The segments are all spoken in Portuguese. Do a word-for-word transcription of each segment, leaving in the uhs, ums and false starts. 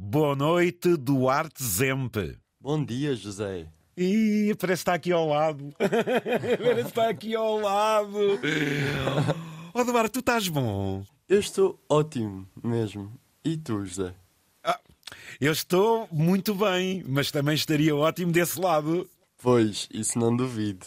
Boa noite, Duarte Zempe. Bom dia, José. Ih, parece que está aqui ao lado. Parece que está aqui ao lado. Oh, Duarte, tu estás bom? Eu estou ótimo mesmo. E tu, José? Ah, eu estou muito bem, mas também estaria ótimo desse lado. Pois, isso não duvido.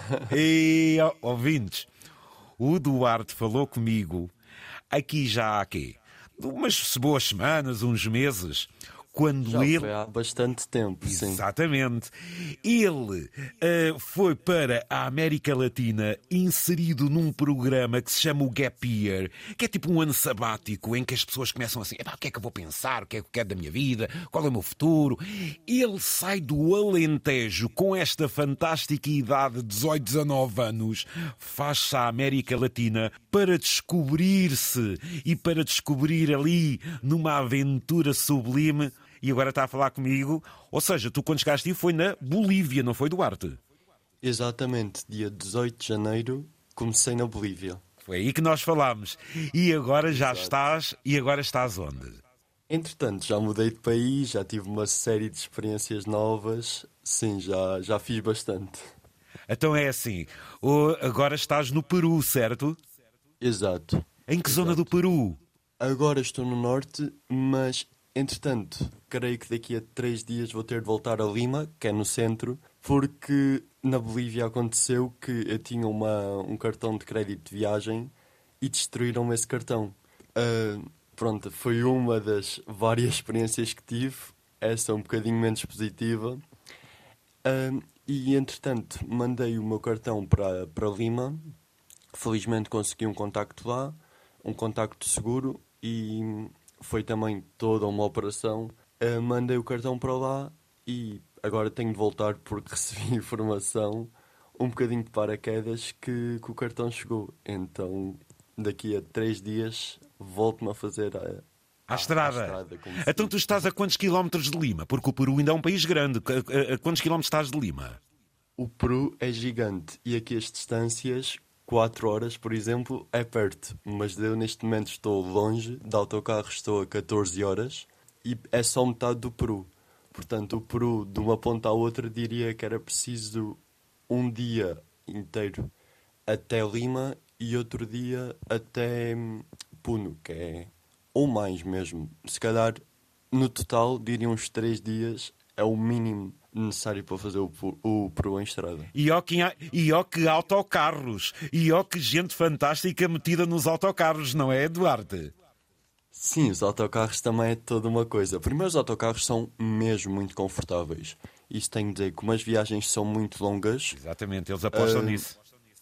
E, ó, ouvintes, o Duarte falou comigo aqui já há quê? Umas boas semanas, uns meses, quando Já ele... foi há bastante tempo, sim. Exatamente. Ele uh, foi para a América Latina inserido num programa que se chama o Gap Year, que é tipo um ano sabático em que as pessoas começam assim, o que é que eu vou pensar, o que é que eu quero da minha vida, qual é o meu futuro. Ele sai do Alentejo com esta fantástica idade de dezoito, dezanove anos, faz-se à América Latina para descobrir-se e para descobrir ali numa aventura sublime. E agora está a falar comigo. Ou seja, tu quando chegaste aí foi na Bolívia, não foi, Duarte? Exatamente, dia dezoito de janeiro comecei na Bolívia. Foi aí que nós falámos. E agora já Exato. estás... E agora estás onde? Entretanto, já mudei de país, já tive uma série de experiências novas. Sim, já, já fiz bastante. Então é assim, o- agora estás no Peru, certo? Exato. Em que Exato. zona do Peru? Agora estou no norte, mas, entretanto, creio que daqui a três dias vou ter de voltar a Lima, que é no centro, porque na Bolívia aconteceu que eu tinha uma, um cartão de crédito de viagem e destruíram-me esse cartão. Ah, pronto, foi uma das várias experiências que tive, essa um bocadinho menos positiva. Ah, e, entretanto, mandei o meu cartão para, para Lima, felizmente consegui um contacto lá, um contacto seguro, e foi também toda uma operação. Uh, mandei o cartão para lá e agora tenho de voltar porque recebi informação um bocadinho de paraquedas que, que o cartão chegou. Então daqui a três dias volto-me a fazer a, À estrada. à estrada como se Então diz. tu estás a quantos quilómetros de Lima? Porque o Peru ainda é um país grande. A, a- a quantos quilómetros estás de Lima? O Peru é gigante e aqui as distâncias, quatro horas, por exemplo, é perto. Mas eu neste momento estou longe, de autocarro estou a catorze horas e é só metade do Peru. Portanto, o Peru, de uma ponta à outra, diria que era preciso um dia inteiro até Lima e outro dia até hum, Puno, que é ou mais mesmo. Se calhar, no total, diria uns três dias, é o mínimo necessário para fazer o, Pu- o Peru em estrada. E ó que, e ó que autocarros. E ó que gente fantástica metida nos autocarros, não é, Duarte? Sim, os autocarros também é toda uma coisa. Primeiro, os autocarros são mesmo muito confortáveis. Isso tenho de dizer, como as viagens são muito longas, Exatamente, eles apostam Ah, nisso.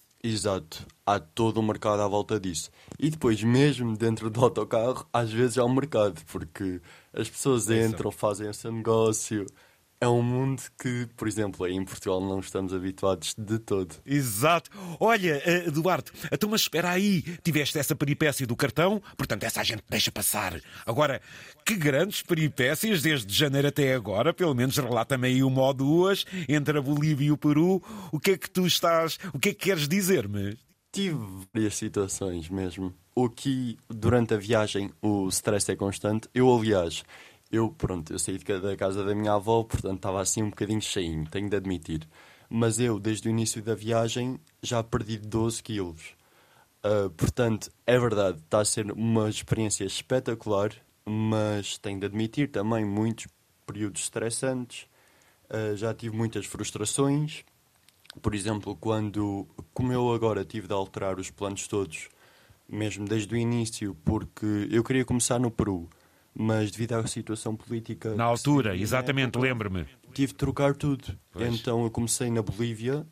exato, há todo um mercado à volta disso. E depois, mesmo dentro do autocarro, às vezes há um mercado, porque as pessoas entram, fazem o seu negócio. É um mundo que, por exemplo, aí em Portugal não estamos habituados de todo. Exato. Olha, eh, Duarte, então mas espera aí. Tiveste essa peripécia do cartão, portanto essa a gente deixa passar. Agora, que grandes peripécias desde janeiro até agora, pelo menos relata-me aí uma ou duas, entre a Bolívia e o Peru. O que é que tu estás... O que é que queres dizer-me? Tive várias situações mesmo. O que, durante a viagem, o stress é constante. Eu, aliás, eu, pronto, eu saí de ca- da casa da minha avó, portanto estava assim um bocadinho cheinho, tenho de admitir. Mas eu, desde o início da viagem, já perdi doze quilos. Ah, portanto, é verdade, está a ser uma experiência espetacular, mas tenho de admitir também muitos períodos estressantes. Ah, já tive muitas frustrações. Por exemplo, quando, como eu agora tive de alterar os planos todos, mesmo desde o início, porque eu queria começar no Peru, mas devido à situação política Na que se altura, vivia na exatamente, época, lembro-me. tive de trocar tudo. Pois. Então eu comecei na Bolívia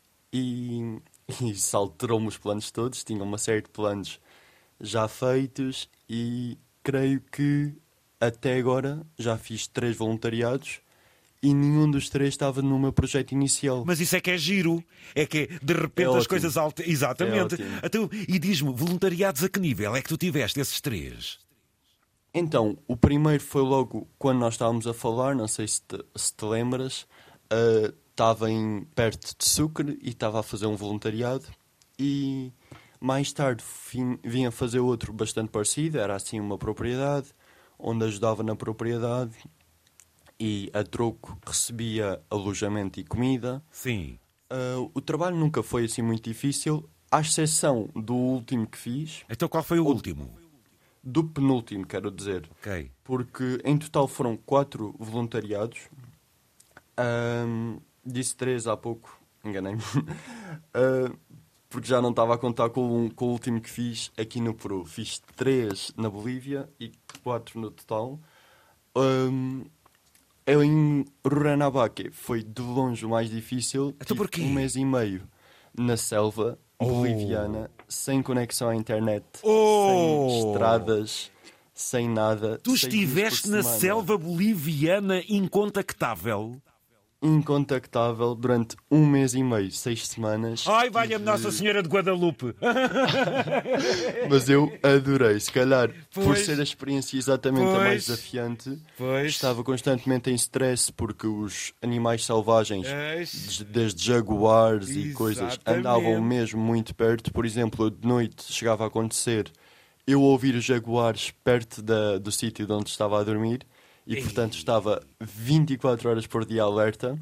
e, e isso alterou-me os planos todos. Tinha uma série de planos já feitos e creio que até agora já fiz três voluntariados e nenhum dos três estava no meu projeto inicial. Mas isso é que é giro. É que de repente É as ótimo. coisas alteram. Exatamente. É ótimo. Então, e diz-me, voluntariados a que nível é que tu tiveste esses três? Então, o primeiro foi logo quando nós estávamos a falar, não sei se te, se te lembras, ah, estava em, perto de Sucre e estava a fazer um voluntariado e mais tarde vim, vim a fazer outro bastante parecido, era assim uma propriedade onde ajudava na propriedade e a troco recebia alojamento e comida. Sim. Uh, o trabalho nunca foi assim muito difícil, à exceção do último que fiz. Então qual foi o último? Do penúltimo, quero dizer. Ok. Porque em total foram quatro voluntariados. Um, disse três há pouco, enganei-me. uh, porque já não estava a contar com, com o último que fiz aqui no Peru. Fiz três na Bolívia e quatro no total. Um, eu em Rurrenabaque foi de longe o mais difícil. Então porquê? Um mês e meio na selva Oh. boliviana, sem conexão à internet, Oh. sem estradas, sem nada. Tu seis dias por estiveste na semana. selva boliviana incontactável. Incontactável durante um mês e meio, seis semanas. Ai, valha-me Tive- Nossa Senhora de Guadalupe. Mas eu adorei, se calhar, por Pois. ser a experiência exatamente a mais Pois. desafiante. Pois. Estava constantemente em stress porque os animais selvagens, Eis. des- desde jaguares e coisas, Exatamente. andavam mesmo muito perto. Por exemplo, eu de noite chegava a acontecer eu ouvir os jaguares perto da, do sítio de onde estava a dormir e, Ei. portanto, estava vinte e quatro horas por dia alerta.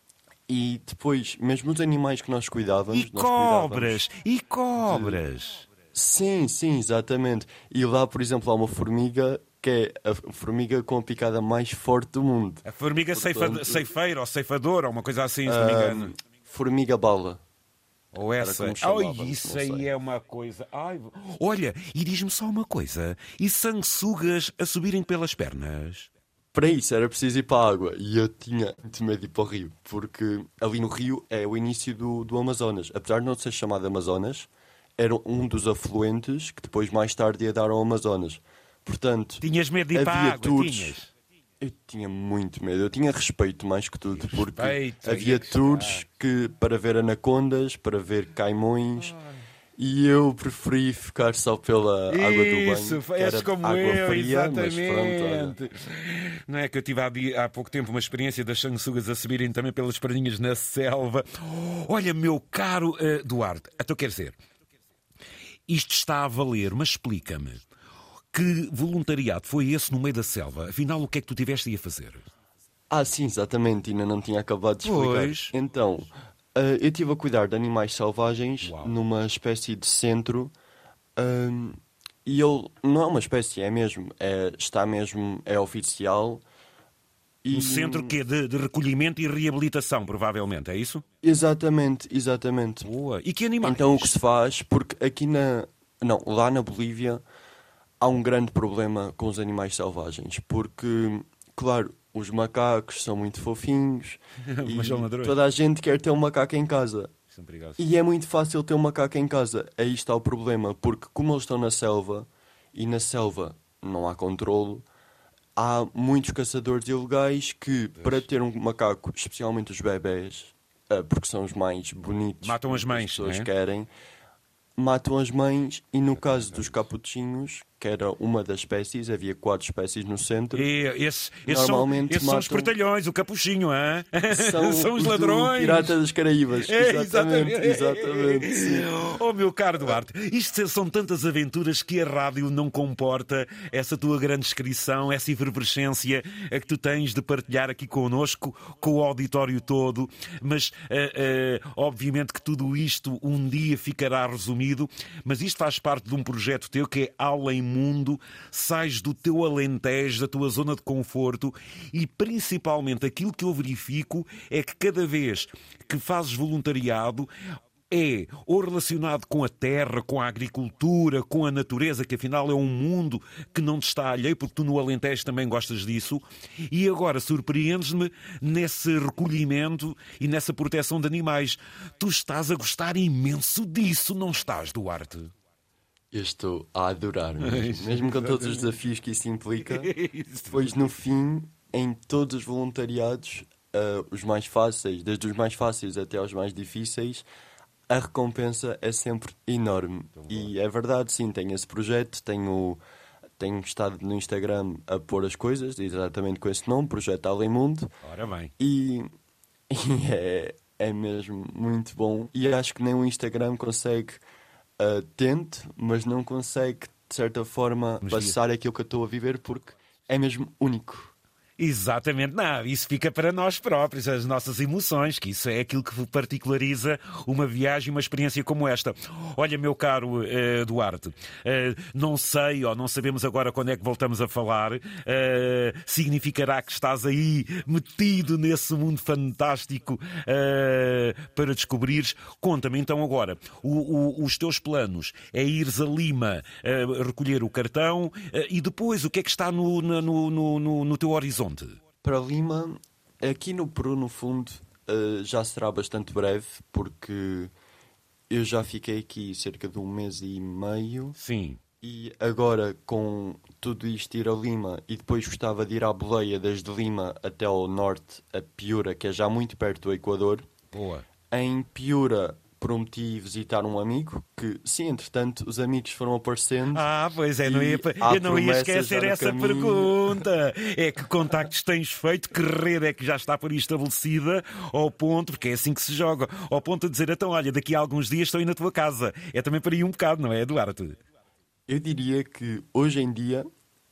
E depois, mesmo os animais que nós cuidávamos... E nós cuidávamos- cobras. E cobras. Sim, sim, exatamente. E lá, por exemplo, há uma formiga que é a formiga com a picada mais forte do mundo. A formiga Portanto- ceifa- ceifeira ou ceifadora, ou uma coisa assim, se não me engano. Ahm, formiga bala. Ou essa. como Ai, chamávamos, isso não aí sei. é uma coisa. Ai, olha, e diz-me só uma coisa. E sanguessugas a subirem pelas pernas? Para isso era preciso ir para a água e eu tinha muito medo de ir para o rio, porque ali no rio é o início do, do Amazonas. Apesar de não ser chamado Amazonas, era um dos afluentes que depois mais tarde ia dar ao Amazonas. Portanto, Tinhas medo de ir para a havia água? tours. Tinhas? Eu tinha muito medo, eu tinha respeito mais que tudo, porque Respeito, aí havia é que tours que, para ver anacondas, para ver caimões, e eu preferi ficar só pela água do banho, Isso, que és era como água eu, fria, mas pronto, olha. exatamente. Não é que eu tive há, di- há pouco tempo uma experiência das sanguessugas a subirem também pelas perninhas na selva. Olha, meu caro eh, Duarte, então quer dizer, isto está a valer, mas explica-me, que voluntariado foi esse no meio da selva? Afinal, o que é que tu tiveste aí a fazer? Ah, sim, exatamente, ainda não tinha acabado de explicar. Pois. Então, ah, eu estive a cuidar de animais selvagens Uau. numa espécie de centro, ahm, e ele não é uma espécie, é mesmo, é, está mesmo, é oficial. E... Um centro que de, de recolhimento e reabilitação, provavelmente, é isso? Exatamente, exatamente. Boa. E que animais? Então o que se faz, porque aqui na... Não, lá na Bolívia há um grande problema com os animais selvagens, porque, claro, os macacos são muito fofinhos e Mas são ladrões. toda a gente quer ter um macaco em casa. São perigosos. E é muito fácil ter um macaco em casa. Aí está o problema, porque como eles estão na selva, e na selva não há controlo, há muitos caçadores ilegais que, para ter um macaco, especialmente os bebés, ah, porque são os mais bonitos, Matam as que mães, as pessoas não é? querem, matam as mães. E no caso dos capuchinhos, que era uma das espécies, havia quatro espécies no centro, E esses, esses, são, Normalmente esses são os matam- portalhões, o capuchinho, hã? são, os do ladrões. Pirata das Caraíbas. É, exatamente, exatamente. sim. Oh, meu caro Duarte, isto são tantas aventuras que a rádio não comporta essa tua grande descrição, essa efervescência a que tu tens de partilhar aqui connosco, com o auditório todo. Mas, eh, eh, obviamente que tudo isto um dia ficará resumido, mas isto faz parte de um projeto teu que é Além Mundo. Sais do teu Alentejo, da tua zona de conforto, e principalmente aquilo que eu verifico é que cada vez que fazes voluntariado é ou relacionado com a terra, com a agricultura, com a natureza, que afinal é um mundo que não te está alheio, porque tu no Alentejo também gostas disso, e agora surpreendes-me nesse recolhimento e nessa proteção de animais. Tu estás a gostar imenso disso, não estás, Duarte? Eu estou a adorar, mesmo, mesmo com todos os desafios que isso implica, pois no fim, em todos os voluntariados, ah, os mais fáceis, desde os mais fáceis até aos mais difíceis, a recompensa é sempre enorme. E é verdade, sim, tenho esse projeto, tenho, tenho estado no Instagram a pôr as coisas, exatamente com esse nome, Projeto Além Mundo, Ora bem. e, e é, é mesmo muito bom. E acho que nem o Instagram consegue, uh, tente, mas não consegue, de certa forma, Mas passar aquilo que eu estou a viver, porque é mesmo único. Exatamente, não, isso fica para nós próprios, as nossas emoções, que isso é aquilo que particulariza uma viagem, uma experiência como esta. Olha, meu caro uh, Duarte, uh, não sei ou não sabemos agora quando é que voltamos a falar, uh, significará que estás aí metido nesse mundo fantástico uh, para descobrires. Conta-me então agora, o, o, os teus planos é ires a Lima uh, recolher o cartão uh, e depois o que é que está no, no, no, no, no teu horizonte? Para Lima, aqui no Peru, no fundo, uh, já será bastante breve, porque eu já fiquei aqui cerca de um mês e meio. Sim. E agora, com tudo isto, ir a Lima, e depois gostava de ir à boleia desde Lima até ao norte, a Piura, que é já muito perto do Equador. Boa. Em Piura, prometi visitar um amigo, que, sim, entretanto, os amigos foram aparecendo. Ah, pois é, não ia, eu não ia esquecer essa caminho. pergunta. É que contactos tens feito, que rede é que já está por aí estabelecida, ao ponto, porque é assim que se joga, ao ponto de dizer, então, olha, daqui a alguns dias estou aí na tua casa. É também para ir um bocado, não é, Eduardo? Eu diria que, hoje em dia,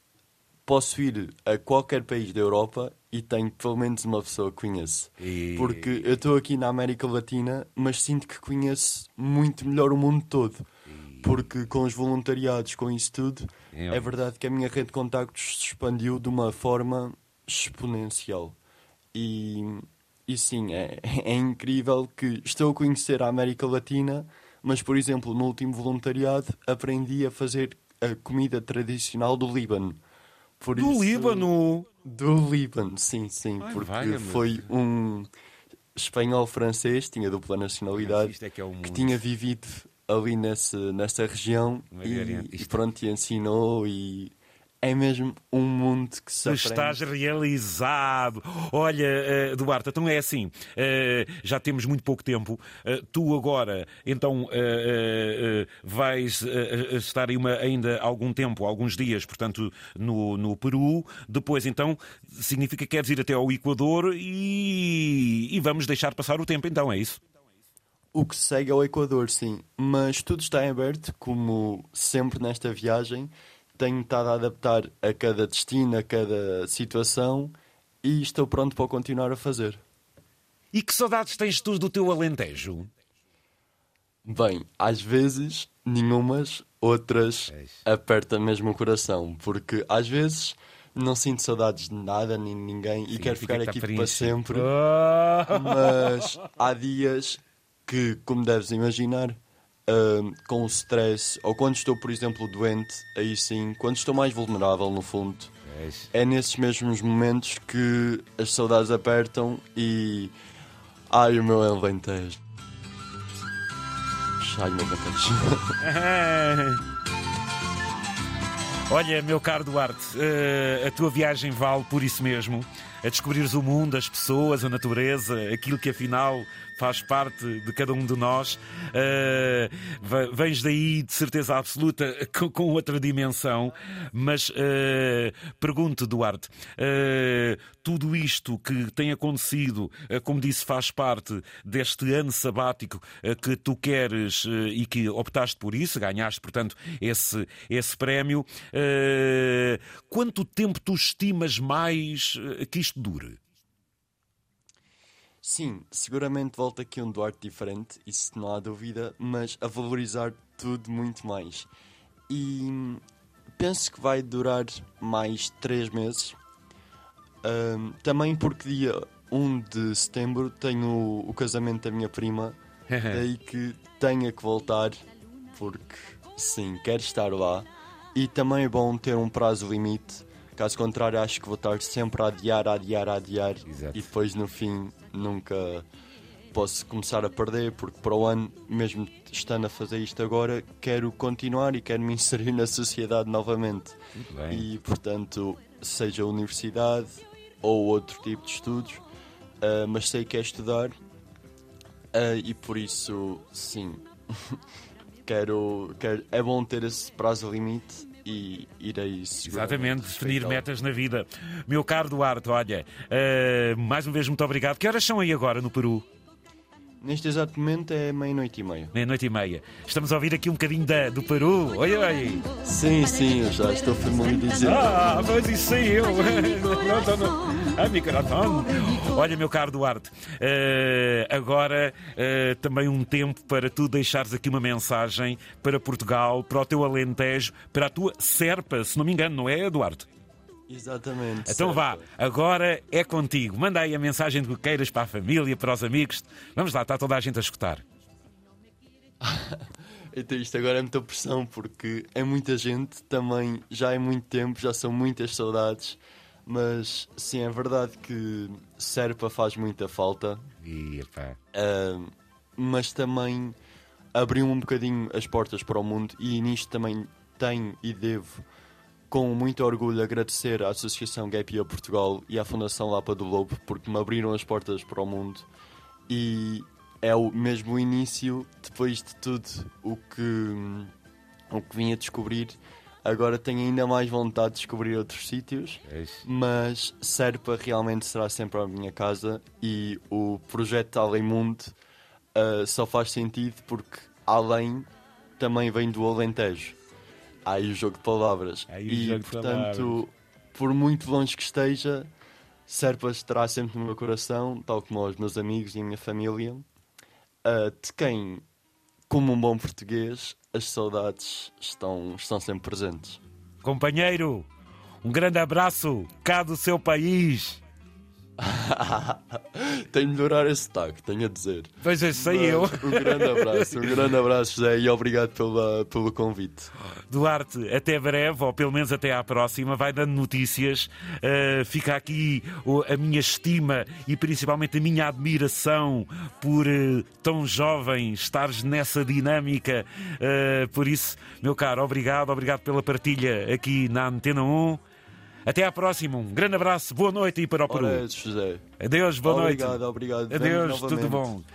posso ir a qualquer país da Europa e tenho pelo menos uma pessoa que conheço. E... Porque eu estou aqui na América Latina, mas sinto que conheço muito melhor o mundo todo. E... Porque com os voluntariados, com isso tudo, é, é verdade que a minha rede de contactos se expandiu de uma forma exponencial. E, e sim, é, é incrível que estou a conhecer a América Latina, mas, por exemplo, no último voluntariado aprendi a fazer a comida tradicional do Líbano. Por do isso... Líbano? Do Líbano, sim, sim. Ai, porque valha-me. foi um espanhol-francês, tinha dupla nacionalidade, Isto é que é o mundo. que tinha vivido ali nesse, nessa região e, e pronto, e ensinou e... É mesmo um mundo que se Tu aprende. estás realizado. Olha, uh, Duarte, então é assim, uh, já temos muito pouco tempo. Uh, tu agora, então, uh, uh, uh, vais uh, estar aí uma, ainda algum tempo, alguns dias, portanto, no, no Peru. Depois, então, significa que queres ir até ao Equador e, e vamos deixar passar o tempo, então, é isso? O que segue é o Equador, sim. Mas tudo está em aberto, como sempre nesta viagem. Tenho estado a adaptar a cada destino, a cada situação e estou pronto para continuar a fazer. E que saudades tens tu do teu Alentejo? Bem, às vezes nenhumas, outras aperta mesmo o coração, porque às vezes não sinto saudades de nada nem de ninguém e quero ficar aqui para sempre, oh! mas há dias que, como deves imaginar, Uh, com o stress, ou quando estou, por exemplo, doente, aí sim, quando estou mais vulnerável, no fundo, é nesses mesmos momentos que as saudades apertam e... Ai, o meu Alentejo. Ai, o meu Alentejo. Olha, meu caro Duarte, uh, a tua viagem vale por isso mesmo, a descobrires o mundo, as pessoas, a natureza, aquilo que afinal faz parte de cada um de nós. Uh, vens daí de certeza absoluta com, com outra dimensão, mas uh, pergunto, Duarte, uh, tudo isto que tem acontecido, uh, como disse, faz parte deste ano sabático uh, que tu queres uh, e que optaste por isso, ganhaste, portanto, esse, esse prémio. Uh, quanto tempo tu estimas mais uh, que isto dure? Sim, seguramente volta aqui um Duarte diferente, isso não há dúvida, mas a valorizar tudo muito mais. E penso que vai durar mais três meses, um, também porque dia um de setembro tenho o, o casamento da minha prima, daí que tenha que voltar, porque sim, quero estar lá. E também é bom ter um prazo limite, caso contrário acho que vou estar sempre a adiar, a adiar, a adiar. Exato. E depois no fim nunca posso começar a perder, porque para o ano, mesmo estando a fazer isto agora, quero continuar e quero me inserir na sociedade novamente. Muito bem. E portanto, seja a universidade ou outro tipo de estudos, uh, mas sei que é estudar, uh, e por isso sim, quero, quero, é bom ter esse prazo limite e irei exatamente definir metas na vida. Meu caro Duarte, olha, uh, mais uma vez muito obrigado. Que horas são aí agora no Peru? Neste exato momento é meia-noite e meia. Meia-noite e meia. Estamos a ouvir aqui um bocadinho da, do Peru. Oi, oi. Sim, sim, eu já estou familiarizado. Ah, mas isso sei eu. Não, não, não. Ah, microfone. Olha, meu caro Duarte, uh, agora uh, também um tempo para tu deixares aqui uma mensagem para Portugal, para o teu Alentejo, para a tua Serpa, se não me engano, não é, Duarte? Exatamente. Então vá, agora é contigo. Manda aí a mensagem que queiras para a família, para os amigos. Vamos lá, está toda a gente a escutar. Então isto agora é muita pressão, porque é muita gente, também já é muito tempo, já são muitas saudades, mas sim, é verdade que Serpa faz muita falta, E, epá. uh, mas também abriu um bocadinho as portas para o mundo, e nisto também tenho e devo, com muito orgulho, agradecer à Associação Gap Year Portugal e à Fundação Lapa do Lobo, porque me abriram as portas para o mundo, e é o mesmo início, depois de tudo o que, o que vim a descobrir. Agora tenho ainda mais vontade de descobrir outros sítios, mas Serpa realmente será sempre a minha casa, e o projeto Além Mundo uh, só faz sentido porque Além também vem do Alentejo. Há aí o jogo de palavras. Aí o e, jogo de portanto, palavras. por muito longe que esteja, Serpa estará sempre no meu coração, tal como os meus amigos e a minha família, uh, de quem, como um bom português, as saudades estão, estão sempre presentes. Companheiro, um grande abraço cá do seu país. Tenho de melhorar esse sotaque, tenho a dizer. Pois é, sei eu. Mas um grande abraço, um grande abraço, José, e obrigado pela, pelo convite. Duarte, até breve, ou pelo menos até à próxima. Vai dando notícias. Uh, fica aqui uh, a minha estima e principalmente a minha admiração por uh, tão jovem estares nessa dinâmica. Uh, por isso, meu caro, obrigado, obrigado pela partilha aqui na Antena um. Até à próxima, um grande abraço, boa noite e para o Peru. Ora, José. Adeus, boa obrigado, noite. Obrigado, obrigado. Adeus, tudo bom.